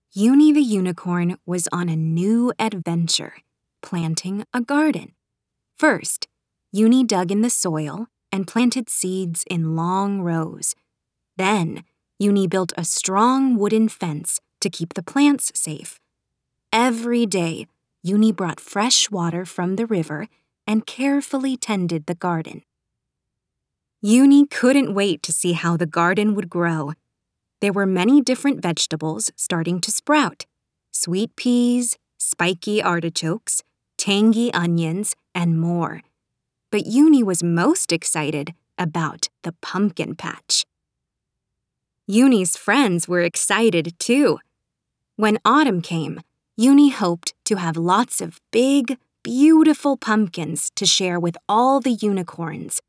Uni the unicorn was on a new adventure, planting a garden. First, Uni dug in the soil and planted seeds in long rows. Then, Uni built a strong wooden fence to keep the plants safe. Every day, Uni brought fresh water from the river and carefully tended the garden. Uni couldn't wait to see how the garden would grow. There were many different vegetables starting to sprout: sweet peas, spiky artichokes, tangy onions, and more. But Uni was most excited about the pumpkin patch. Uni's friends were excited too. When autumn came, Uni hoped to have lots of big, beautiful pumpkins to share with all the unicorns.